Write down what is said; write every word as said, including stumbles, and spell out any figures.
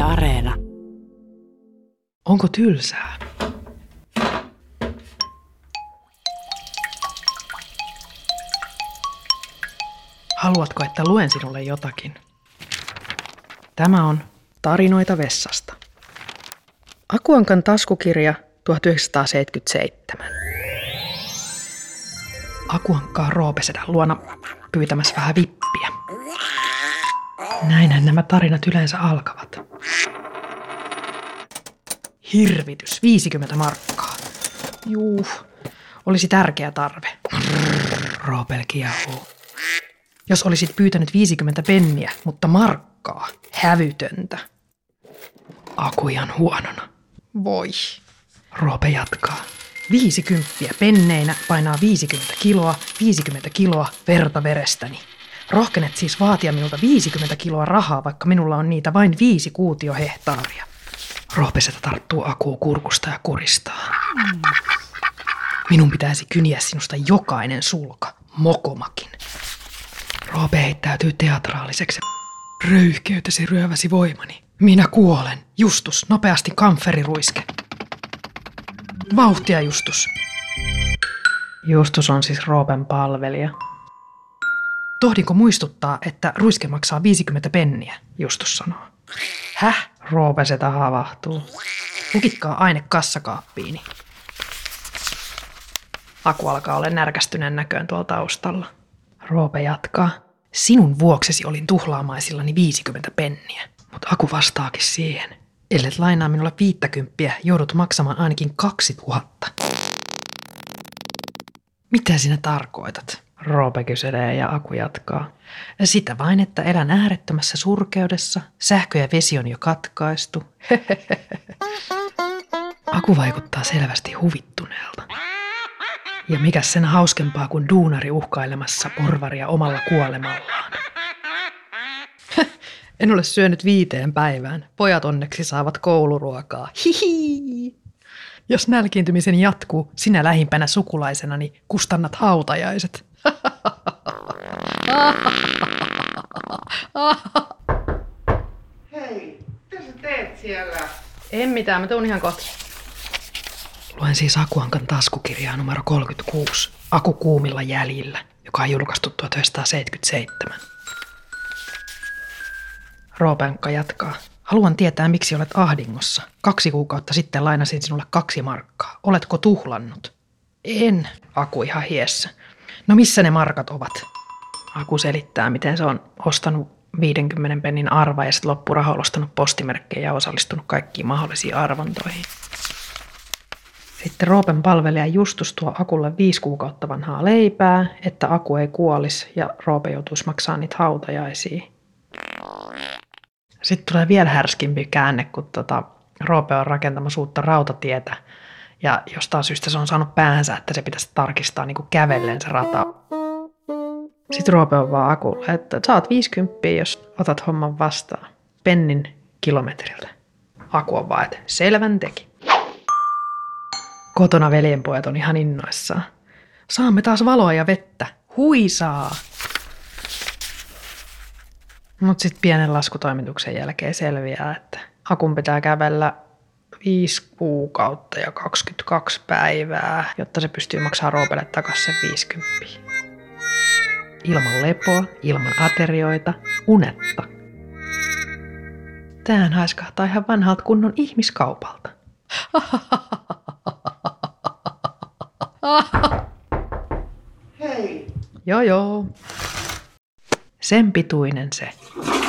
Areena. Onko tylsää? Haluatko, että luen sinulle jotakin? Tämä on Tarinoita vessasta. Akuankan taskukirja tuhatyhdeksänsataaseitsemänkymmentäseitsemän. Akuankka on Roopesedän luona pyytämässä vähän vippiä. Näinhän nämä tarinat yleensä alkavat. Hirvitys, viisikymmentä markkaa. Juu, olisi tärkeä tarve. Roopel kiehuu. Jos olisit pyytänyt viisikymmentä penniä, mutta markkaa, hävytöntä. Akujan huonona. Voi. Roope jatkaa. Viisikymppiä penneinä painaa viisikymmentä kiloa, viisikymmentä kiloa verta verestäni. Rohkenet siis vaatia minulta viisikymmentä kiloa rahaa, vaikka minulla on niitä vain viisi kuutiohehtaaria. Roopesetä tarttuu Akuu kurkusta ja kuristaa. Minun pitäisi kyniä sinusta jokainen sulka, mokomakin. Roope heittäytyy teatraaliseksi. Röyhkeytesi ryöväsi voimani. Minä kuolen. Justus, nopeasti kamferiruiske. Vauhtia, Justus. Justus on siis Roopen palvelija. Tohdinko muistuttaa, että ruiske maksaa viisikymmentä penniä, Justus sanoo. Häh? Roopesetä havahtuu. Lukitkaa aine kassakaappiini. Aku alkaa olla närkästyneen näköön tuolla taustalla. Roope jatkaa. Sinun vuoksesi olin tuhlaamaisillani viisikymmentä penniä. Mutta Aku vastaakin siihen. Ellet lainaa minulle viittäkymppiä, joudut maksamaan ainakin kaksituhatta. Mitä sinä tarkoitat? Roope kyselee ja Aku jatkaa. Sitä vain, että elän äärettömässä surkeudessa. Sähkö ja vesi on jo katkaistu. Aku vaikuttaa selvästi huvittuneelta. Ja mikäs sen hauskempaa kuin duunari uhkailemassa porvaria omalla kuolemallaan. En ole syönyt viiteen päivään. Pojat onneksi saavat kouluruokaa. Hihi! Jos nälkiintymisen jatkuu, sinä lähimpänä sukulaisenani kustannat hautajaiset. Hei, mitä sä teet siellä? En mitään, mä tuun ihan kohta. Luen siis Akuankan taskukirjaa numero kolmekymmentäkuusi, Aku kuumilla jäljillä, joka on julkaistu tuhatyhdeksänsataaseitsemänkymmentäseitsemän. Roopenkka jatkaa. Haluan tietää, miksi olet ahdingossa. Kaksi kuukautta sitten lainasin sinulle kaksi markkaa. Oletko tuhlannut? En, Aku ihan hiessä. No missä ne markat ovat? Aku selittää, miten se on ostanut viidenkymmenen pennin arva ja sitten loppurahoilla ostanut postimerkkejä ja osallistunut kaikkiin mahdollisiin arvontoihin. Sitten Roopen palvelija Justus tuo Akulle viisi kuukautta vanhaa leipää, että Aku ei kuolisi ja Roope joutuisi maksamaan niitä hautajaisia. Sitten tulee vielä härskimpi käänne, kun tota, Roope on rakentamassa uutta rautatietä ja jostain syystä se on saanut päänsä, että se pitäisi tarkistaa niin kuin kävellen se rata. Sitten Roope on vaan Akulle, että saat viisikymppiä, jos otat homman vastaan. Pennin kilometriltä. Aku on vaan, että selvän teki. Kotona veljenpojat on ihan innoissaan. Saamme taas valoa ja vettä. Huisaa! Mutta sitten pienen laskutoimituksen jälkeen selviää, että Akun pitää kävellä viisi kuukautta ja kaksikymmentäkaksi päivää, jotta se pystyy maksamaan Roopelle takaisin sen viisikymmentä. Ilman lepoa, ilman aterioita, unetta. Tähän haiskahtaa ihan vanhalta kunnon ihmiskaupalta. Hei. Joo joo. Sen pituinen se.